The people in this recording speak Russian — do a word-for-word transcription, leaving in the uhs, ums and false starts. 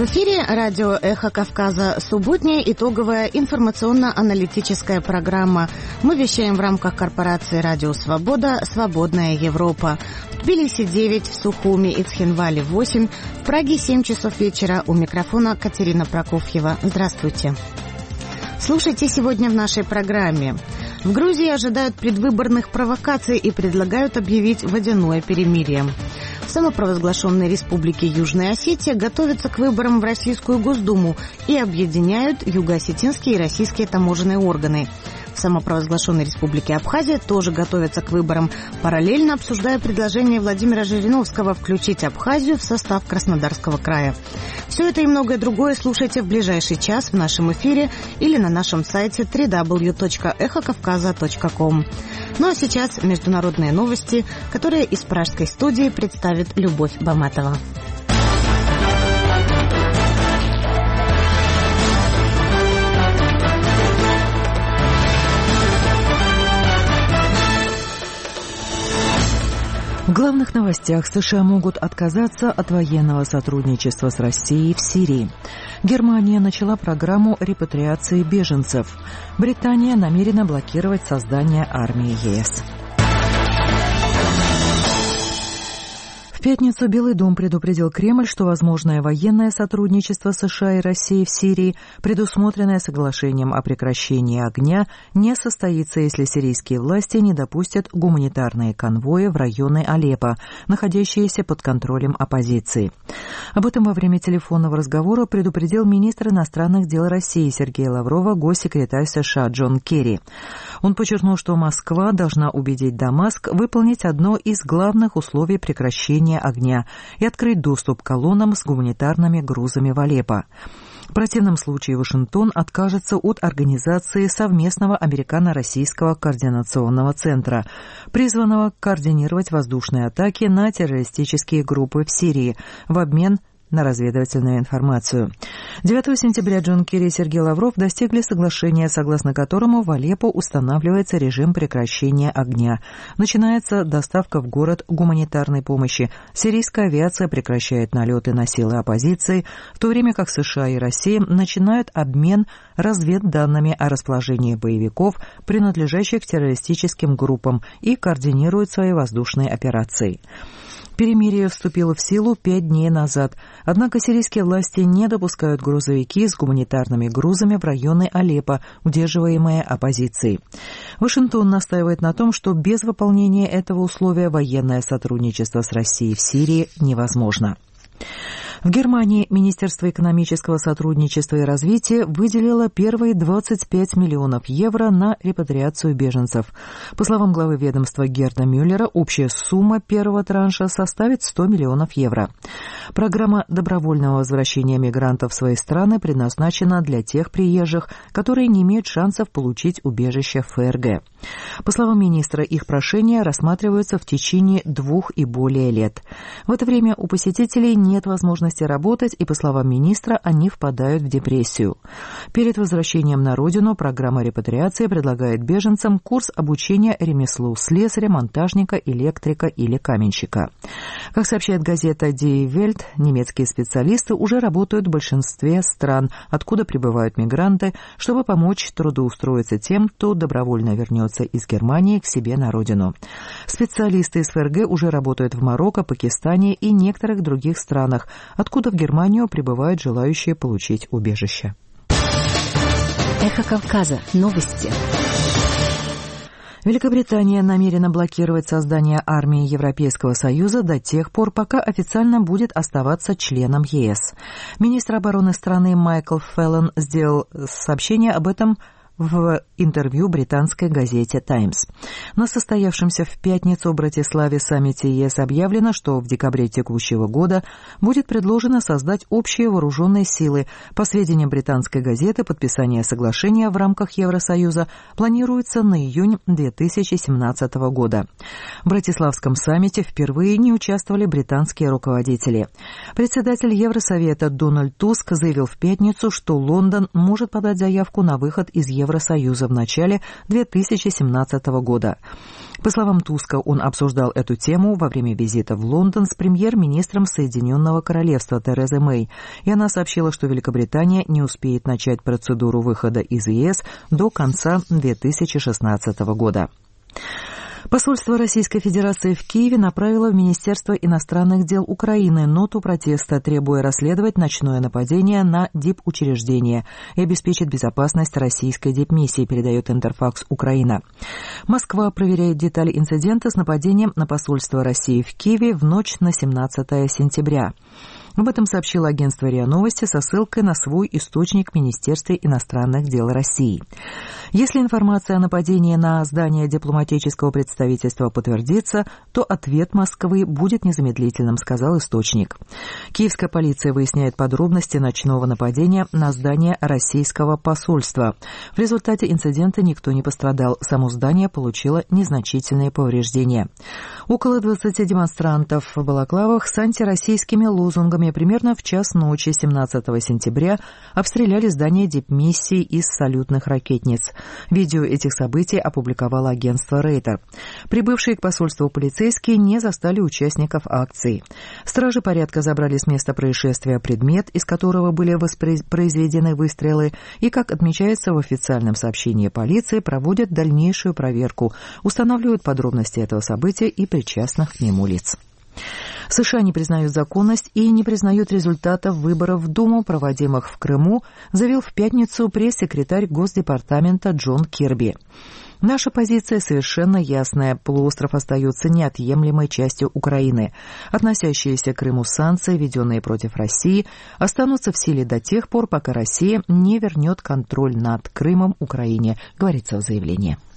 эфире радио «Эхо Кавказа», субботняя итоговая информационно-аналитическая программа. Мы вещаем в рамках корпорации «Радио Свобода. Свободная Европа». В Тбилиси девять, в Сухуми и Цхинвале восемь, в Праге семь часов вечера. У микрофона Катерина Прокофьева. Здравствуйте. Слушайте сегодня в нашей программе. В Грузии ожидают предвыборных провокаций и предлагают объявить водяное перемирие. В самопровозглашенной республике Южная Осетия готовятся к выборам в Российскую Госдуму и объединяют юго-осетинские и российские таможенные органы. В самопровозглашенной республике Абхазия тоже готовятся к выборам, параллельно обсуждая предложение Владимира Жириновского включить Абхазию в состав Краснодарского края. Все это и многое другое слушайте в ближайший час в нашем эфире или на нашем сайте дабл ю дабл ю дабл ю точка эхо кавказа точка ком. Ну а сейчас международные новости, которые из пражской студии представит Любовь Баматова. В главных новостях: США могут отказаться от военного сотрудничества с Россией в Сирии. Германия начала программу репатриации беженцев. Британия намерена блокировать создание армии ЕС. В пятницу Белый дом предупредил Кремль, что возможное военное сотрудничество США и России в Сирии, предусмотренное соглашением о прекращении огня, не состоится, если сирийские власти не допустят гуманитарные конвои в районы Алеппо, находящиеся под контролем оппозиции. Об этом во время телефонного разговора предупредил министр иностранных дел России Сергей Лавров, госсекретарь США Джон Керри. Он подчеркнул, что Москва должна убедить Дамаск выполнить одно из главных условий прекращения огня и открыть доступ к колоннам с гуманитарными грузами в Алеппо. В противном случае Вашингтон откажется от организации совместного американо-российского координационного центра, призванного координировать воздушные атаки на террористические группы в Сирии в обмен на разведывательную информацию. девятого сентября Джон Керри и Сергей Лавров достигли соглашения, согласно которому в Алеппо устанавливается режим прекращения огня. Начинается доставка в город гуманитарной помощи. Сирийская авиация прекращает налеты на силы оппозиции, в то время как США и Россия начинают обмен разведданными о расположении боевиков, принадлежащих террористическим группам, и координируют свои воздушные операции. Перемирие вступило в силу пять дней назад, однако сирийские власти не допускают грузовики с гуманитарными грузами в районы Алеппо, удерживаемые оппозицией. Вашингтон настаивает на том, что без выполнения этого условия военное сотрудничество с Россией в Сирии невозможно. В Германии Министерство экономического сотрудничества и развития выделило первые двадцать пять миллионов евро на репатриацию беженцев. По словам главы ведомства Герда Мюллера, общая сумма первого транша составит сто миллионов евро. Программа добровольного возвращения мигрантов в свои страны предназначена для тех приезжих, которые не имеют шансов получить убежище в ФРГ. По словам министра, их прошения рассматриваются в течение двух и более лет. В это время у посетителей нет возможности работать, и, по словам министра, они впадают в депрессию. Перед возвращением на родину программа репатриации предлагает беженцам курс обучения ремеслу слесаря, монтажника, электрика или каменщика. Как сообщает газета Die Welt, немецкие специалисты уже работают в большинстве стран, откуда прибывают мигранты, чтобы помочь трудоустроиться тем, кто добровольно вернется из Германии к себе на родину. Специалисты из ФРГ уже работают в Марокко, Пакистане и некоторых других странах, откуда в Германию прибывают желающие получить убежище. Эхо Кавказа. Новости. Великобритания намерена блокировать создание армии Европейского Союза до тех пор, пока официально будет оставаться членом ЕС. Министр обороны страны Майкл Феллон сделал сообщение об этом в интервью британской газете «Таймс». На состоявшемся в пятницу в Братиславе саммите ЕС объявлено, что в декабре текущего года будет предложено создать общие вооруженные силы. По сведениям британской газеты, подписание соглашения в рамках Евросоюза планируется на июнь две тысячи семнадцатого года. В Братиславском саммите впервые не участвовали британские руководители. Председатель Евросовета Дональд Туск заявил в пятницу, что Лондон может подать заявку на выход из Евросоюза Евросоюза в начале две тысячи семнадцатого года. По словам Туска, он обсуждал эту тему во время визита в Лондон с премьер-министром Соединенного Королевства Терезой Мэй, и она сообщила, что Великобритания не успеет начать процедуру выхода из ЕС до конца две тысячи шестнадцатого года. Посольство Российской Федерации в Киеве направило в Министерство иностранных дел Украины ноту протеста, требуя расследовать ночное нападение на дипучреждение и обеспечить безопасность российской дипмиссии, передает Интерфакс Украина. Москва проверяет детали инцидента с нападением на посольство России в Киеве в ночь на семнадцатое сентября. Об этом сообщило агентство РИА Новости со ссылкой на свой источник в Министерстве иностранных дел России. Если информация о нападении на здание дипломатического представительства подтвердится, то ответ Москвы будет незамедлительным, сказал источник. Киевская полиция выясняет подробности ночного нападения на здание российского посольства. В результате инцидента никто не пострадал. Само здание получило незначительные повреждения. Около двадцати демонстрантов в балаклавах с антироссийскими лозунгами примерно в час ночи семнадцатого сентября обстреляли здание дипмиссии из салютных ракетниц. Видео этих событий опубликовало агентство Рейтер. Прибывшие к посольству полицейские не застали участников акции. Стражи порядка забрали с места происшествия предмет, из которого были воспроизведены выстрелы, и, как отмечается в официальном сообщении полиции, проводят дальнейшую проверку, устанавливают подробности этого события и причастных к нему лиц. США не признают законность и не признают результатов выборов в Думу, проводимых в Крыму, заявил в пятницу пресс-секретарь Госдепартамента Джон Кирби. Наша позиция совершенно ясная. Полуостров остается неотъемлемой частью Украины. Относящиеся к Крыму санкции, введенные против России, останутся в силе до тех пор, пока Россия не вернет контроль над Крымом Украине, говорится в заявлении.